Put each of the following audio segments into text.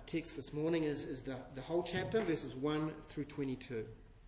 text this morning is the whole chapter, verses 1 through 22.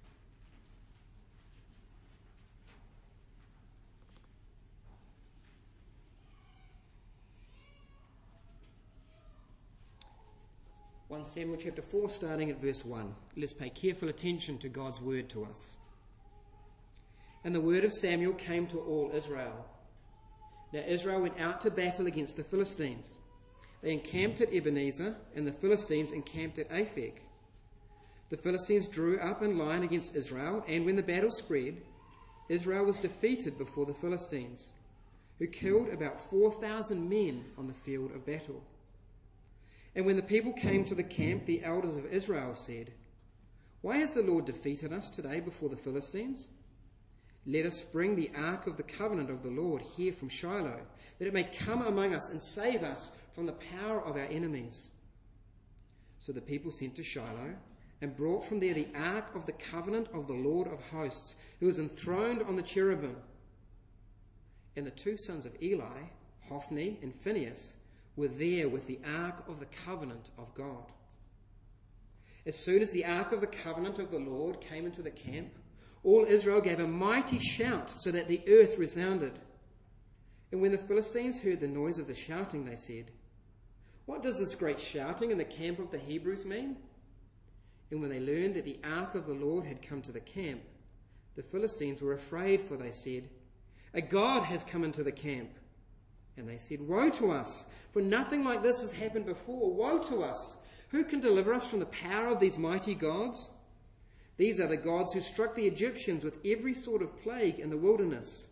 Samuel chapter 4, starting at verse 1. Let's pay careful attention to God's word to us. And the word of Samuel came to all Israel. Now Israel went out to battle against the Philistines. They encamped at Ebenezer, and the Philistines encamped at Aphek. The Philistines drew up in line against Israel, and when the battle spread, Israel was defeated before the Philistines, who killed about 4,000 men on the field of battle. And when the people came to the camp, the elders of Israel said, "Why has the Lord defeated us today before the Philistines? Let us bring the ark of the covenant of the Lord here from Shiloh, that it may come among us and save us from the power of our enemies." So the people sent to Shiloh and brought from there the ark of the covenant of the Lord of hosts, who was enthroned on the cherubim. And the two sons of Eli, Hophni and Phinehas, were there with the ark of the covenant of God. As soon as the ark of the covenant of the Lord came into the camp, all Israel gave a mighty shout so that the earth resounded. And when the Philistines heard the noise of the shouting, they said, "What does this great shouting in the camp of the Hebrews mean?" And when they learned that the ark of the Lord had come to the camp, the Philistines were afraid, for they said, "A god has come into the camp." And they said, "Woe to us, for nothing like this has happened before. Woe to us! Who can deliver us from the power of these mighty gods? These are the gods who struck the Egyptians with every sort of plague in the wilderness.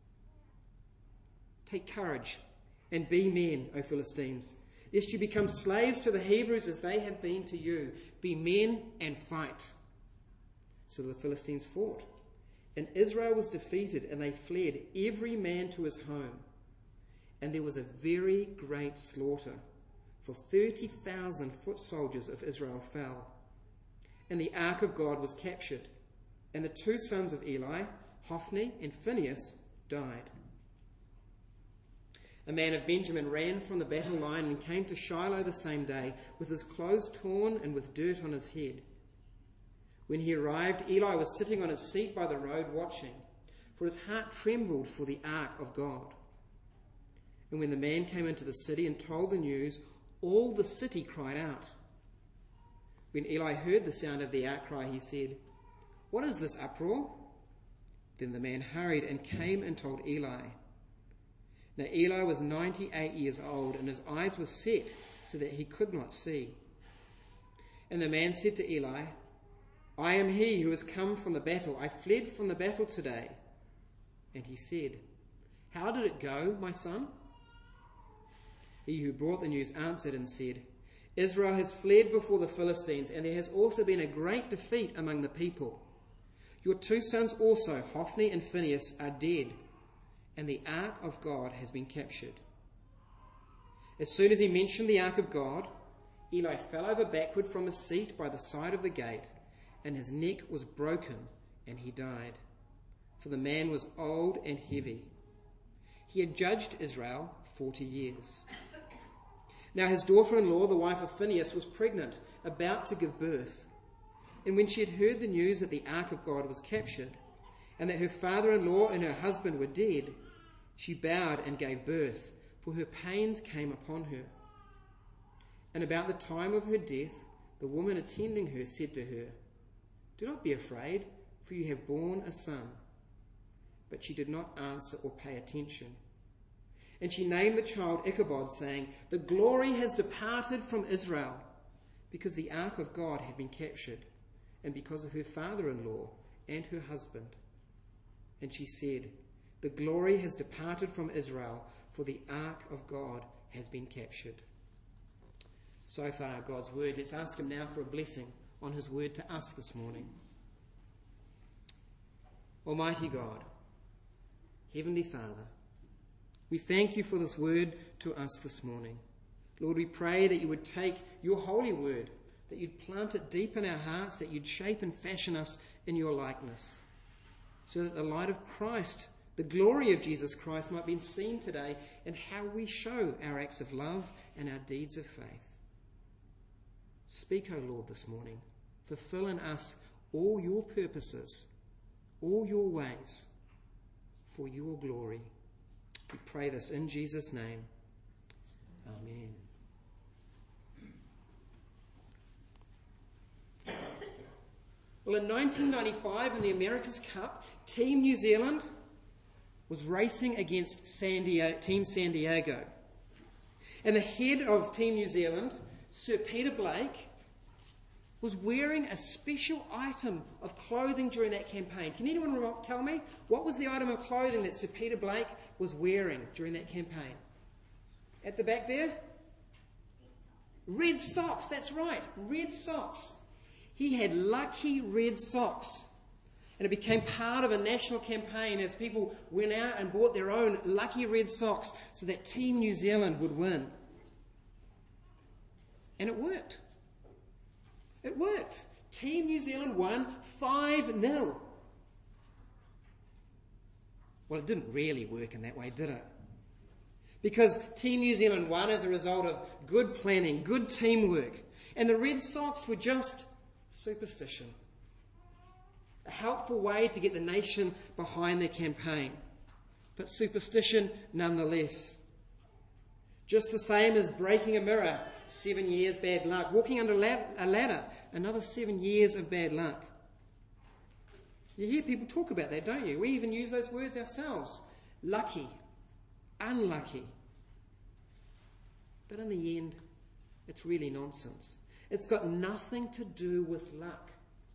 Take courage and be men, O Philistines, lest you become slaves to the Hebrews as they have been to you. Be men and fight." So the Philistines fought, and Israel was defeated, and they fled, every man to his home. And there was a very great slaughter, for 30,000 foot soldiers of Israel fell. And the ark of God was captured, and the two sons of Eli, Hophni and Phinehas, died. A man of Benjamin ran from the battle line and came to Shiloh the same day, with his clothes torn and with dirt on his head. When he arrived, Eli was sitting on his seat by the road watching, for his heart trembled for the ark of God. And when the man came into the city and told the news, all the city cried out. When Eli heard the sound of the outcry, he said, "What is this uproar?" Then the man hurried and came and told Eli. Now Eli was 98 years old, and his eyes were set so that he could not see. And the man said to Eli, "I am he who has come from the battle. I fled from the battle today." And he said, "How did it go, my son?" He who brought the news answered and said, "Israel has fled before the Philistines, and there has also been a great defeat among the people. Your two sons also, Hophni and Phinehas, are dead, and the ark of God has been captured." As soon as he mentioned the ark of God, Eli fell over backward from his seat by the side of the gate, and his neck was broken, and he died. For the man was old and heavy. He had judged Israel 40 years. Now his daughter-in-law, the wife of Phinehas, was pregnant, about to give birth. And when she had heard the news that the ark of God was captured, and that her father-in-law and her husband were dead, she bowed and gave birth, for her pains came upon her. And about the time of her death, the woman attending her said to her, "Do not be afraid, for you have borne a son." But she did not answer or pay attention. And she named the child Ichabod, saying, "The glory has departed from Israel," because the ark of God had been captured, and because of her father-in-law and her husband. And she said, "The glory has departed from Israel, for the ark of God has been captured." So far, God's word. Let's ask him now for a blessing on his word to us this morning. Almighty God, Heavenly Father, we thank you for this word to us this morning. Lord, we pray that you would take your holy word, that you'd plant it deep in our hearts, that you'd shape and fashion us in your likeness, so that the light of Christ, the glory of Jesus Christ, might be seen today in how we show our acts of love and our deeds of faith. Speak, O Lord, this morning. Fulfill in us all your purposes, all your ways, for your glory. We pray this in Jesus' name. Amen. Well, in 1995 in the America's Cup, Team New Zealand was racing against Team San Diego. And the head of Team New Zealand, Sir Peter Blake, was wearing a special item of clothing during that campaign. Can anyone tell me what was the item of clothing that Sir Peter Blake was wearing during that campaign? At the back there? Red socks, that's right, red socks. He had lucky red socks. And it became part of a national campaign as people went out and bought their own lucky red socks so that Team New Zealand would win. And it worked. It worked. Team New Zealand won 5-0. Well, it didn't really work in that way, did it? Because Team New Zealand won as a result of good planning, good teamwork. And the red socks were just superstition. A helpful way to get the nation behind their campaign. But superstition nonetheless. Just the same as breaking a mirror, 7 years bad luck. Walking under a ladder, another 7 years of bad luck. You hear people talk about that, don't you? We even use those words ourselves. Lucky, unlucky. But in the end, it's really nonsense. It's got nothing to do with luck.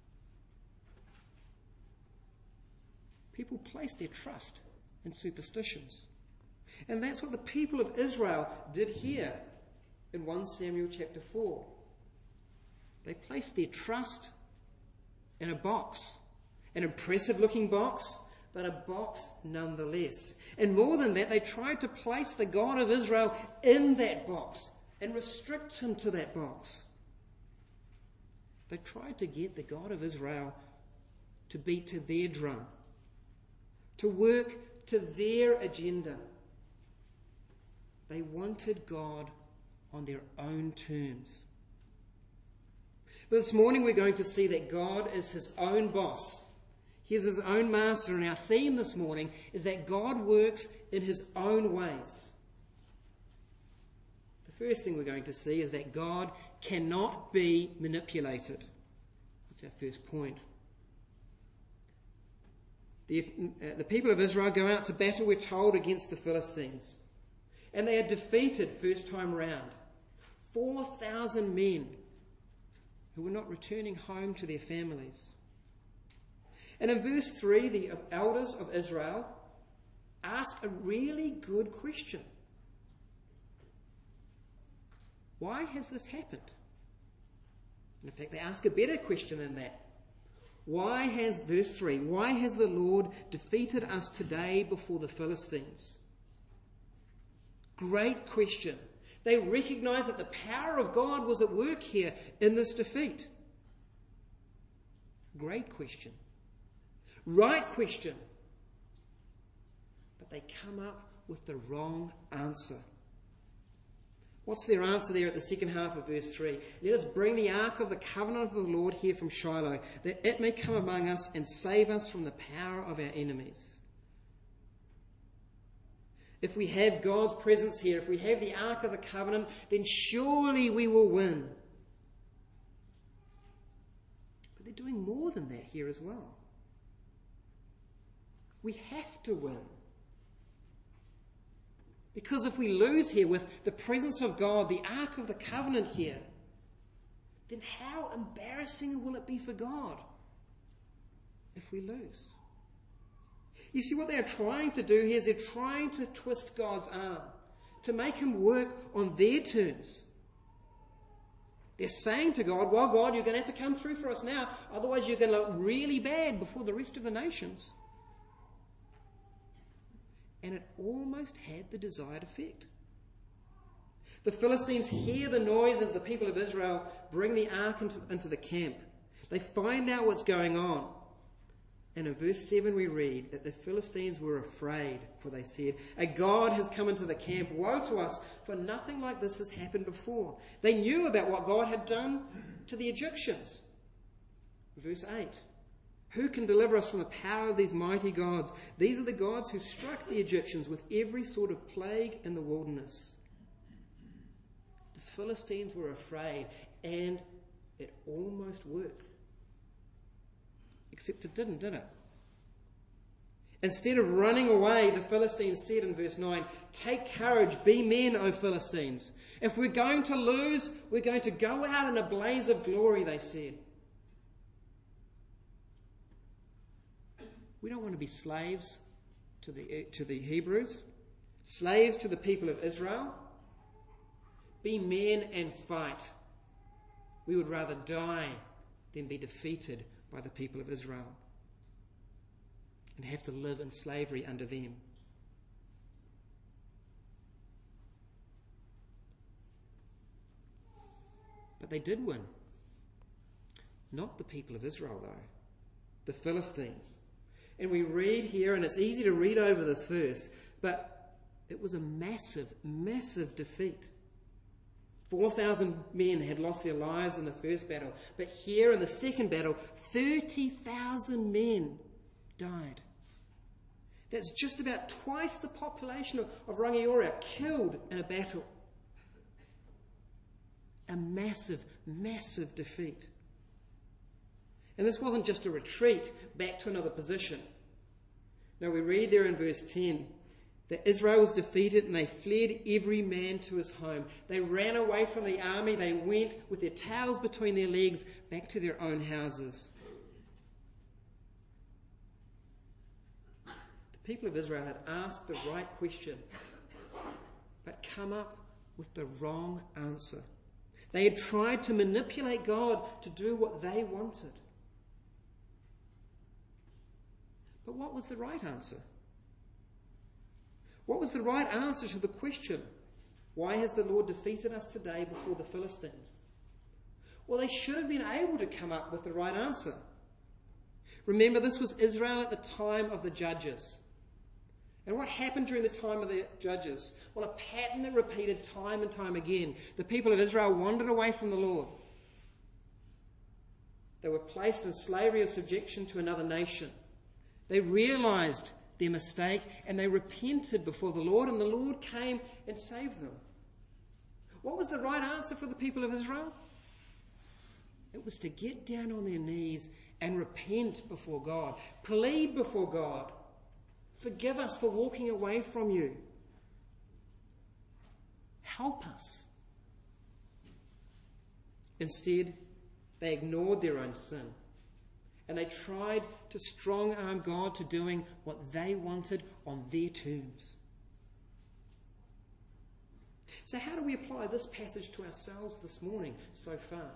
People place their trust in superstitions. And that's what the people of Israel did here in 1 Samuel chapter 4. They placed their trust in a box, an impressive looking box, but a box nonetheless. And more than that, they tried to place the God of Israel in that box and restrict him to that box. They tried to get the God of Israel to beat to their drum, to work to their agenda. They wanted God on their own terms. But this morning we're going to see that God is his own boss. He is his own master, and our theme this morning is that God works in his own ways. The first thing we're going to see is that God cannot be manipulated. That's our first point. The people of Israel go out to battle, we're told, against the Philistines. And they are defeated first time round. 4,000 men who were not returning home to their families. And in verse 3, the elders of Israel ask a really good question. Why has this happened? And in fact, they ask a better question than that. Verse 3, why has the Lord defeated us today before the Philistines? Great question. They recognize that the power of God was at work here in this defeat. Great question. Right question. But they come up with the wrong answer. What's their answer there at the second half of verse 3? Let us bring the ark of the covenant of the Lord here from Shiloh, that it may come among us and save us from the power of our enemies. If we have God's presence here, if we have the ark of the covenant, then surely we will win. But they're doing more than that here as well. We have to win. Because if we lose here with the presence of God, the Ark of the Covenant here, then how embarrassing will it be for God if we lose? You see, what they're trying to do here is they're trying to twist God's arm, to make him work on their terms. They're saying to God, well, God, you're going to have to come through for us now, otherwise you're going to look really bad before the rest of the nations. And it almost had the desired effect. The Philistines hear the noise as the people of Israel bring the ark into the camp. They find out what's going on. And in verse 7 we read that the Philistines were afraid, for they said, "A god has come into the camp. Woe to us, for nothing like this has happened before." They knew about what God had done to the Egyptians. Verse 8, "Who can deliver us from the power of these mighty gods? These are the gods who struck the Egyptians with every sort of plague in the wilderness." The Philistines were afraid, and it almost worked. Except it didn't, did it? Instead of running away, the Philistines said in verse 9, "Take courage, be men, O Philistines. If we're going to lose, we're going to go out in a blaze of glory," they said. We don't want to be slaves to the Hebrews, slaves to the people of Israel. Be men and fight. We would rather die than be defeated by the people of Israel and have to live in slavery under them. But they did win. Not the people of Israel, though. The Philistines. And we read here, and it's easy to read over this verse, but it was a massive, massive defeat. 4,000 men had lost their lives in the first battle, but here in the second battle, 30,000 men died. That's just about twice the population of Rangiora killed in a battle. A massive, massive defeat. And this wasn't just a retreat back to another position. Now we read there in verse 10 that Israel was defeated and they fled every man to his home. They ran away from the army. They went with their tails between their legs back to their own houses. The people of Israel had asked the right question, but come up with the wrong answer. They had tried to manipulate God to do what they wanted. But what was the right answer? What was the right answer to the question, why has the Lord defeated us today before the Philistines? Well, they should have been able to come up with the right answer. Remember, this was Israel at the time of the Judges. And what happened during the time of the Judges? Well, a pattern that repeated time and time again. The people of Israel wandered away from the Lord. They were placed in slavery or subjection to another nation. They realized their mistake and they repented before the Lord, and the Lord came and saved them. What was the right answer for the people of Israel? It was to get down on their knees and repent before God, plead before God. Forgive us for walking away from you. Help us. Instead, they ignored their own sin. And they tried to strong-arm God to doing what they wanted on their terms. So how do we apply this passage to ourselves this morning so far?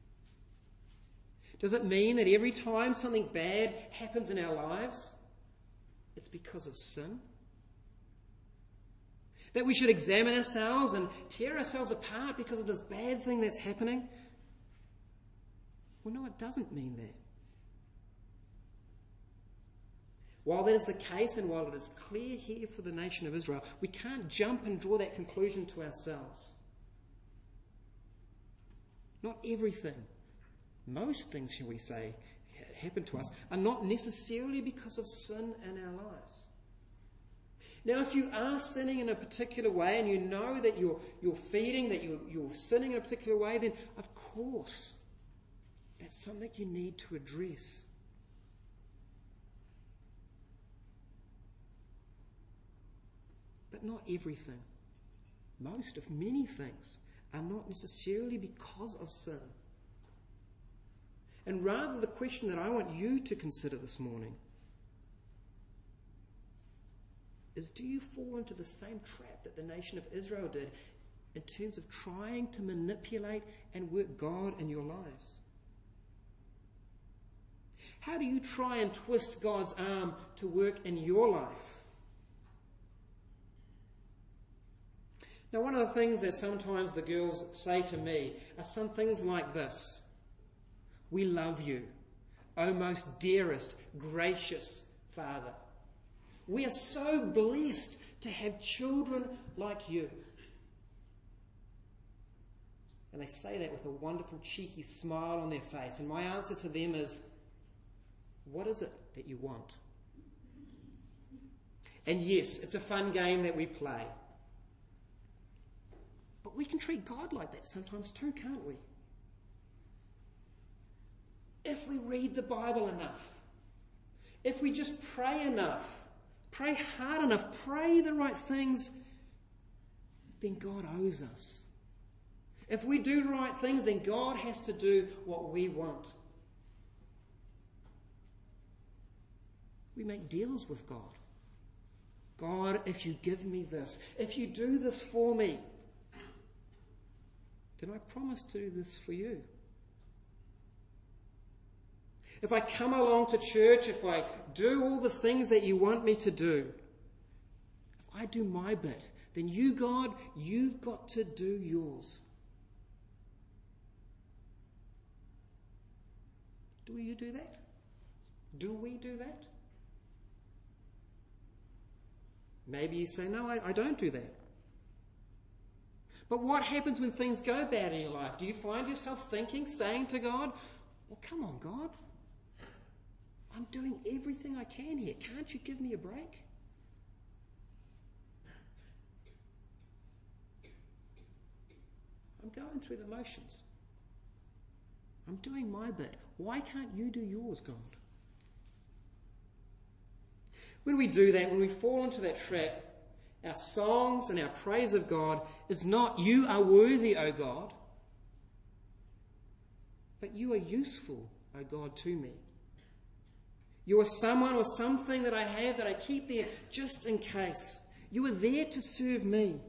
Does it mean that every time something bad happens in our lives, it's because of sin? That we should examine ourselves and tear ourselves apart because of this bad thing that's happening? Well, no, it doesn't mean that. While that is the case, and while it is clear here for the nation of Israel, we can't jump and draw that conclusion to ourselves. Not everything, most things, shall we say, happen to us are not necessarily because of sin in our lives. Now, if you are sinning in a particular way and you know that you're feeding, that you're sinning in a particular way, then of course that's something you need to address. But not everything. Most of many things are not necessarily because of sin. And rather, the question that I want you to consider this morning is, do you fall into the same trap that the nation of Israel did in terms of trying to manipulate and work God in your lives? How do you try and twist God's arm to work in your life? Now, one of the things that sometimes the girls say to me are some things like this: "We love you. O most dearest, gracious Father. We are so blessed to have children like you. And they say that with a wonderful, cheeky smile on their face. And my answer to them is, what is it that you want? And yes, it's a fun game that we play. But we can treat God like that sometimes too, can't we? If we read the Bible enough, if we just pray enough, pray hard enough, pray the right things, then God owes us. If we do the right things, then God has to do what we want. We make deals with God. God, if you give me this, if you do this for me, then I promise to do this for you. If I come along to church, if I do all the things that you want me to do, if I do my bit, then you, God, you've got to do yours. Do you do that? Do we do that? Maybe you say, no, I don't do that. But what happens when things go bad in your life? Do you find yourself saying to God, well, come on, God. I'm doing everything I can here. Can't you give me a break? I'm going through the motions. I'm doing my bit. Why can't you do yours, God? When we do that, when we fall into that trap, our songs and our praise of God is not, you are worthy, O God, but you are useful, O God, to me. You are someone or something that I have that I keep there just in case. You are there to serve me.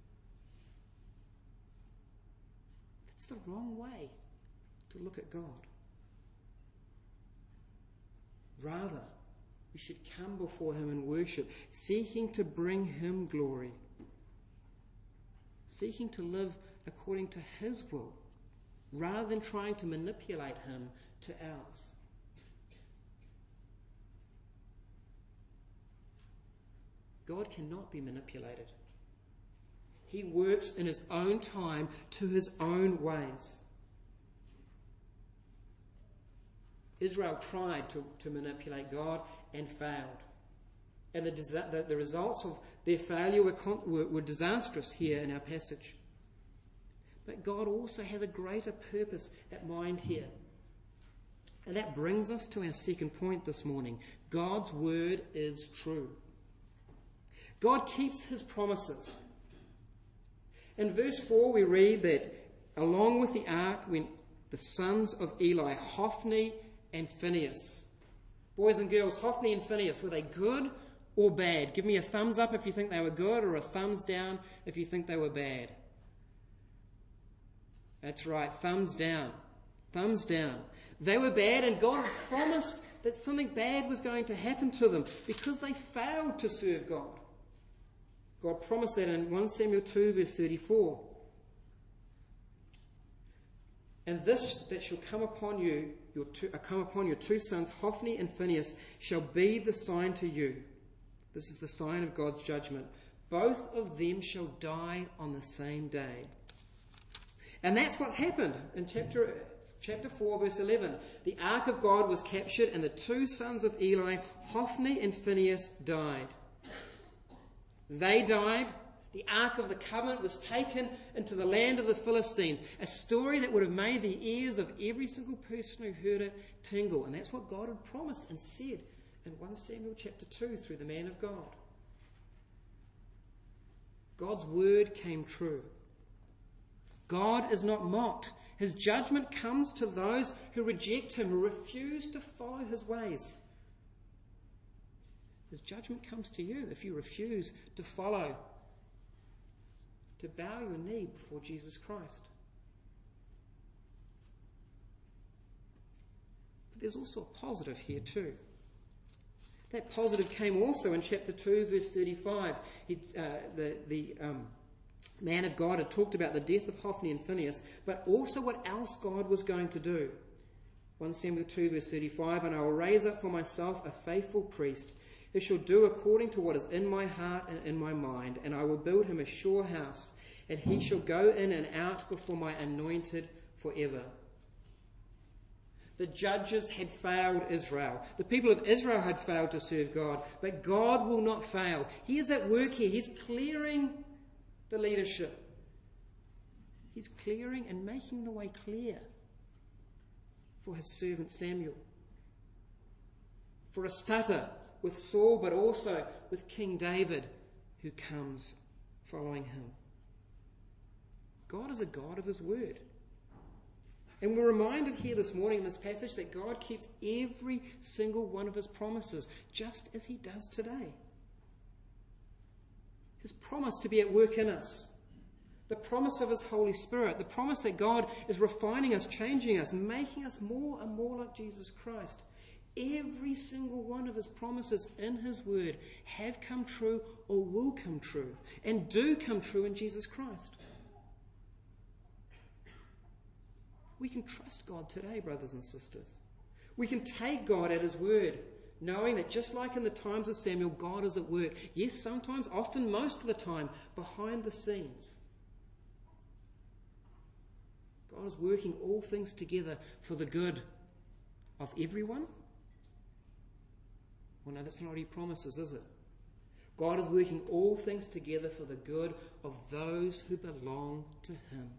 That's the wrong way to look at God. Rather, we should come before him in worship, seeking to bring him glory, seeking to live according to his will, rather than trying to manipulate him to ours. God cannot be manipulated. He works in his own time to his own ways. Israel tried to manipulate God and failed. And the results of their failure were disastrous here in our passage. But God also has a greater purpose at mind here. And that brings us to our second point this morning. God's word is true. God keeps his promises. In verse 4 we read that along with the ark went the sons of Eli, Hophni and Phinehas. Boys and girls, Hophni and Phinehas, were they good or bad? Give me a thumbs up if you think they were good, or a thumbs down if you think they were bad. That's right, thumbs down. Thumbs down. They were bad, and God had promised that something bad was going to happen to them because they failed to serve God. God promised that in 1 Samuel 2 verse 34. And this that shall come upon you, your two sons, Hophni and Phinehas, shall be the sign to you. This is the sign of God's judgment. Both of them shall die on the same day. And that's what happened in chapter 4, verse 11. The ark of God was captured, and the two sons of Eli, Hophni and Phinehas, died. They died. The Ark of the Covenant was taken into the land of the Philistines. A story that would have made the ears of every single person who heard it tingle. And that's what God had promised and said in 1 Samuel chapter 2 through the man of God. God's word came true. God is not mocked. His judgment comes to those who reject him, who refuse to follow his ways. His judgment comes to you if you refuse to follow, to bow your knee before Jesus Christ. But there's also a positive here too. That positive came also in chapter 2, verse 35. The man of God had talked about the death of Hophni and Phinehas, but also what else God was going to do. 1 Samuel 2 verse 35, and I will raise up for myself a faithful priest, who shall do according to what is in my heart and in my mind, and I will build him a sure house, and he shall go in and out before my anointed forever. The judges had failed Israel. The people of Israel had failed to serve God, but God will not fail. He is at work here. He's clearing the leadership. He's clearing and making the way clear for his servant Samuel. For a starter with Saul, but also with King David, who comes following him. God is a God of his word. And we're reminded here this morning in this passage that God keeps every single one of his promises, just as he does today. His promise to be at work in us. The promise of his Holy Spirit. The promise that God is refining us, changing us, making us more and more like Jesus Christ. Every single one of his promises in his word have come true or will come true and do come true in Jesus Christ. We can trust God today, brothers and sisters. We can take God at his word, knowing that just like in the times of Samuel, God is at work. Yes, sometimes, often, most of the time, behind the scenes. God is working all things together for the good of everyone. Well, no, that's not what he promises, is it? God is working all things together for the good of those who belong to him.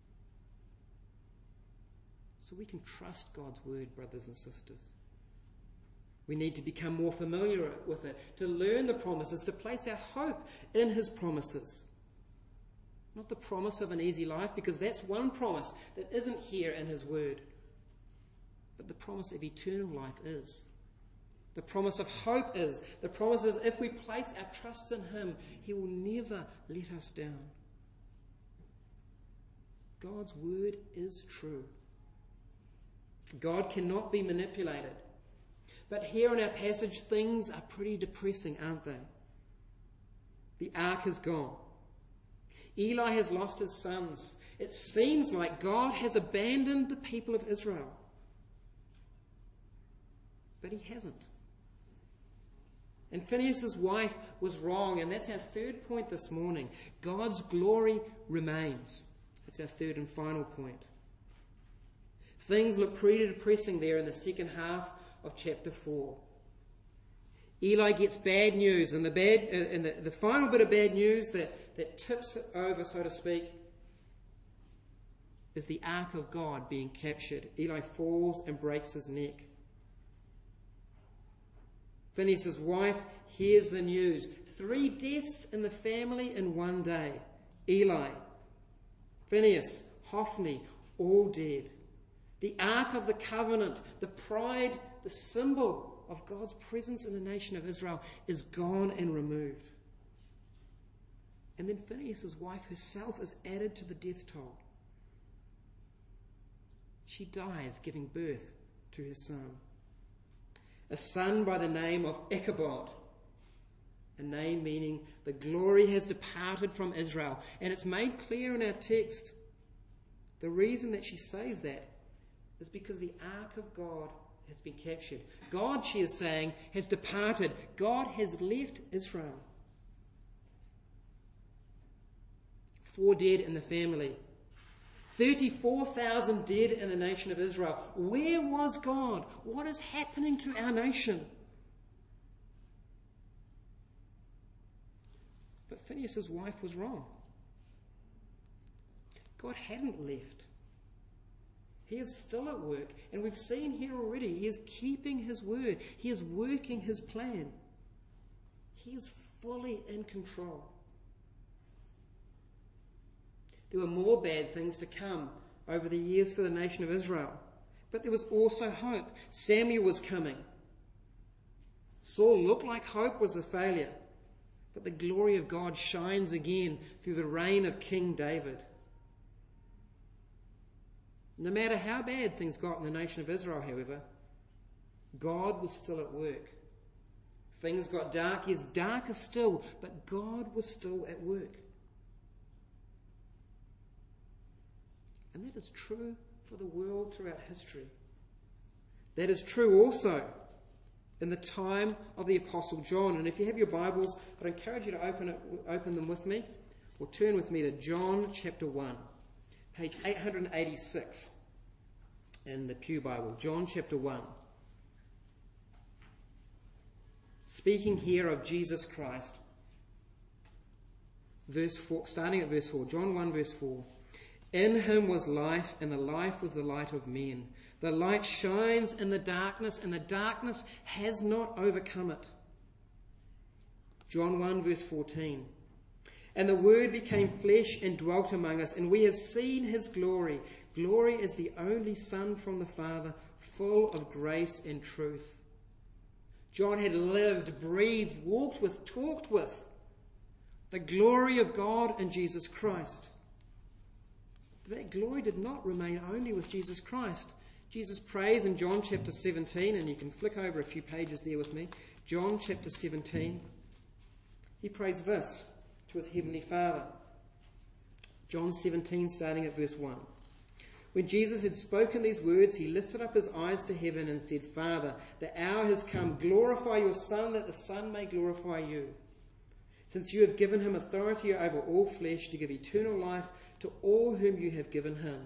So we can trust God's word, brothers and sisters. We need to become more familiar with it, to learn the promises, to place our hope in his promises. Not the promise of an easy life, because that's one promise that isn't here in his word. But the promise of eternal life is. The promise of hope is. The promise is if we place our trust in him, he will never let us down. God's word is true. God cannot be manipulated. But here in our passage, things are pretty depressing, aren't they? The ark is gone. Eli has lost his sons. It seems like God has abandoned the people of Israel. But he hasn't. And Phinehas' wife was wrong, and that's our third point this morning. God's glory remains. That's our third and final point. Things look pretty depressing there in the second half of chapter 4. Eli gets bad news, and the final bit of bad news that tips it over, so to speak, is the ark of God being captured. Eli falls and breaks his neck. Phinehas' wife hears the news. 3 deaths in the family in one day. Eli, Phinehas, Hophni, all dead. The Ark of the Covenant, the pride, the symbol of God's presence in the nation of Israel, is gone and removed. And then Phinehas' wife herself is added to the death toll. She dies giving birth to her son. A son by the name of Ichabod. A name meaning the glory has departed from Israel. And it's made clear in our text. The reason that she says that is because the ark of God has been captured. God, she is saying, has departed. God has left Israel. 4 dead in the family. 34,000 dead in the nation of Israel. Where was God? What is happening to our nation? But Phinehas' wife was wrong. God hadn't left. He is still at work, and we've seen here already, he is keeping his word. He is working his plan. He is fully in control. There were more bad things to come over the years for the nation of Israel, but there was also hope. Samuel was coming. Saul looked like hope was a failure, but the glory of God shines again through the reign of King David. No matter how bad things got in the nation of Israel, however, God was still at work. Things got dark, yes, darker still, but God was still at work. And that is true for the world throughout history. That is true also in the time of the Apostle John. And if you have your Bibles, I'd encourage you to open them with me, or turn with me to John chapter 1, page 886 in the Pew Bible. John chapter 1. Speaking here of Jesus Christ. Verse 4, starting at verse 4. John 1 verse 4. In him was life, and the life was the light of men. The light shines in the darkness, and the darkness has not overcome it. John 1 verse 14. And the Word became flesh and dwelt among us, and we have seen his glory. Glory as the only Son from the Father, full of grace and truth. John had lived, breathed, walked with, talked with the glory of God in Jesus Christ. That glory did not remain only with Jesus Christ. Jesus prays in John chapter 17, and you can flick over a few pages there with me. John chapter 17. He prays this to his heavenly Father. John 17, starting at verse 1. When Jesus had spoken these words, he lifted up his eyes to heaven and said, Father, the hour has come. Glorify your Son, that the Son may glorify you. Since you have given him authority over all flesh to give eternal life to all whom you have given him.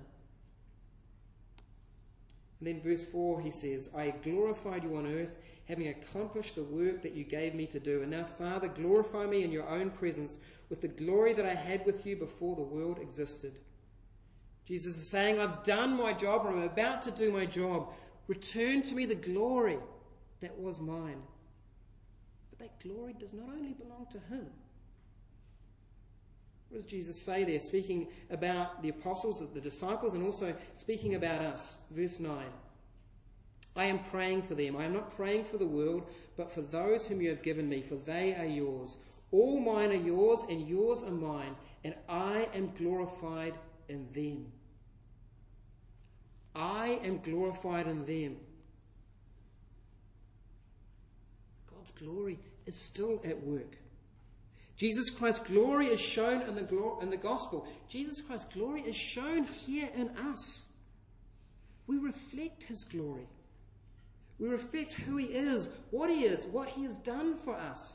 And then verse 4 he says, I glorified you on earth, having accomplished the work that you gave me to do. And now, Father, glorify me in your own presence with the glory that I had with you before the world existed. Jesus is saying, I've done my job, or I'm about to do my job. Return to me the glory that was mine. But that glory does not only belong to him. What does Jesus say there? Speaking about the apostles, the disciples, and also speaking about us. Verse 9. I am praying for them. I am not praying for the world, but for those whom you have given me, for they are yours. All mine are yours, and yours are mine, and I am glorified in them. I am glorified in them. God's glory is still at work. Jesus Christ's glory is shown in the gospel. Jesus Christ's glory is shown here in us. We reflect his glory. We reflect who he is, what he has done for us.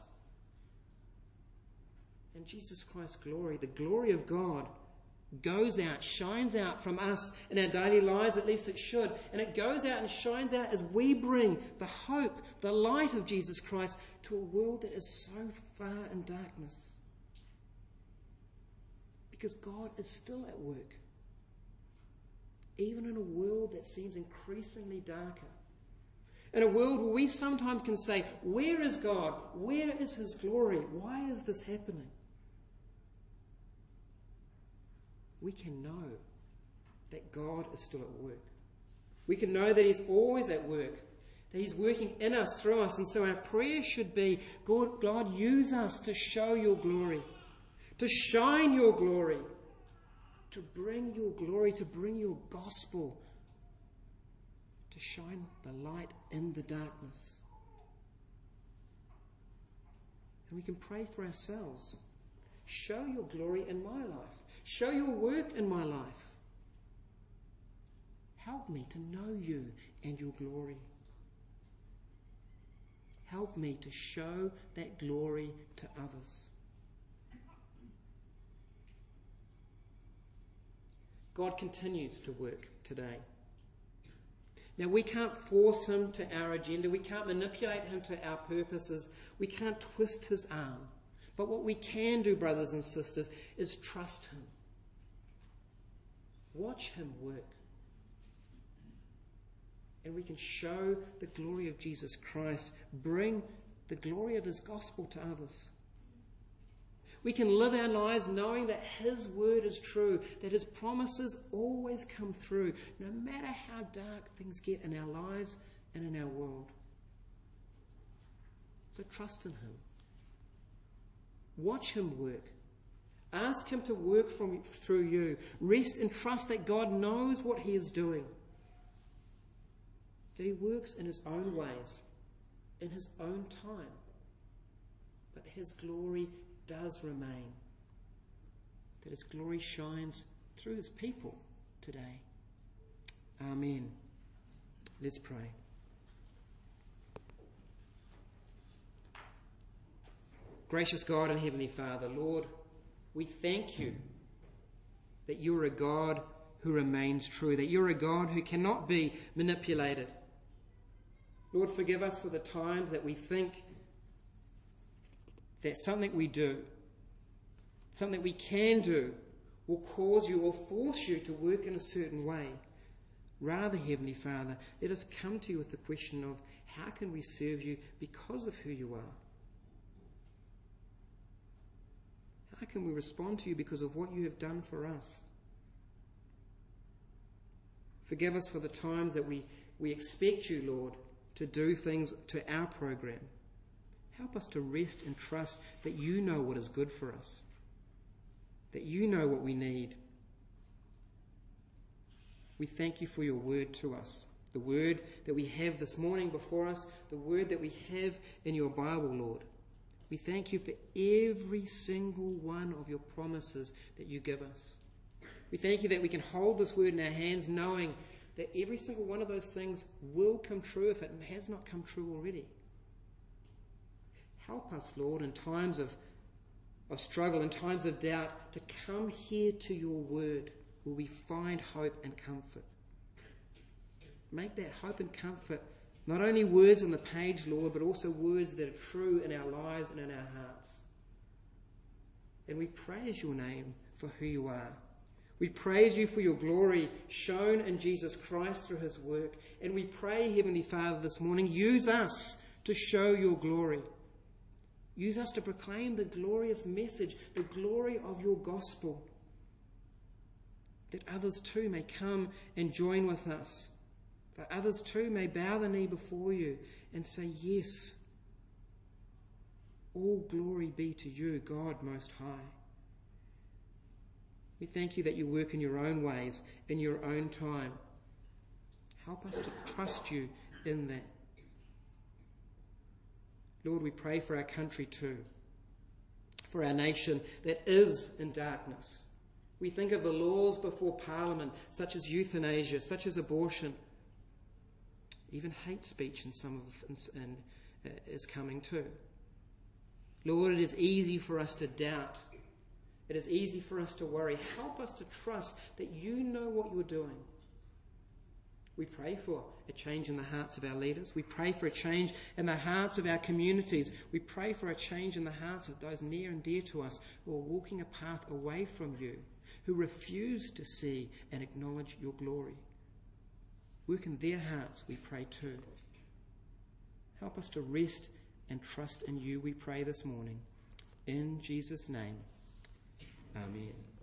And Jesus Christ's glory, the glory of God, goes out, shines out from us in our daily lives, at least it should. And it goes out and shines out as we bring the hope, the light of Jesus Christ to a world that is so far in darkness. Because God is still at work, even in a world that seems increasingly darker. In a world where we sometimes can say, where is God? Where is his glory? Why is this happening? We can know that God is still at work. We can know that he's always at work, that he's working in us, through us. And so our prayer should be, God, use us to show your glory, to shine your glory, to bring your glory, to bring your gospel, to shine the light in the darkness. And we can pray for ourselves. Show your glory in my life. Show your work in my life. Help me to know you and your glory. Help me to show that glory to others. God continues to work today. Now, we can't force him to our agenda. We can't manipulate him to our purposes. We can't twist his arm. But what we can do, brothers and sisters, is trust him. Watch him work. And we can show the glory of Jesus Christ, bring the glory of his gospel to others. We can live our lives knowing that his word is true, that his promises always come through, no matter how dark things get in our lives and in our world. So trust in him. Watch him work. Ask him to work through you. Rest and trust that God knows what he is doing. That he works in his own ways, in his own time. But his glory does remain. That his glory shines through his people today. Amen. Let's pray. Gracious God and Heavenly Father, Lord, we thank you that you're a God who remains true, that you're a God who cannot be manipulated. Lord, forgive us for the times that we think that something we do, something we can do, will cause you or force you to work in a certain way. Rather, Heavenly Father, let us come to you with the question of how can we serve you because of who you are? How can we respond to you because of what you have done for us? Forgive us for the times that we expect you, Lord, to do things to our program. Help us to rest and trust that you know what is good for us, that you know what we need. We thank you for your word to us, the word that we have this morning before us, the word that we have in your Bible, Lord. We thank you for every single one of your promises that you give us. We thank you that we can hold this word in our hands knowing that every single one of those things will come true if it has not come true already. Help us, Lord, in times of struggle, in times of doubt, to come here to your word where we find hope and comfort. Make that hope and comfort not only words on the page, Lord, but also words that are true in our lives and in our hearts. And we praise your name for who you are. We praise you for your glory shown in Jesus Christ through his work. And we pray, Heavenly Father, this morning, use us to show your glory. Use us to proclaim the glorious message, the glory of your gospel, that others too may come and join with us, that others too may bow the knee before you and say, yes, all glory be to you, God Most High. We thank you that you work in your own ways, in your own time. Help us to trust you in that. Lord, we pray for our country too, for our nation that is in darkness. We think of the laws before Parliament, such as euthanasia, such as abortion, even hate speech in some of is coming too. Lord, it is easy for us to doubt. It is easy for us to worry. Help us to trust that you know what you're doing. We pray for a change in the hearts of our leaders. We pray for a change in the hearts of our communities. We pray for a change in the hearts of those near and dear to us who are walking a path away from you, who refuse to see and acknowledge your glory. Work in their hearts, we pray too. Help us to rest and trust in you, we pray this morning. In Jesus' name, amen.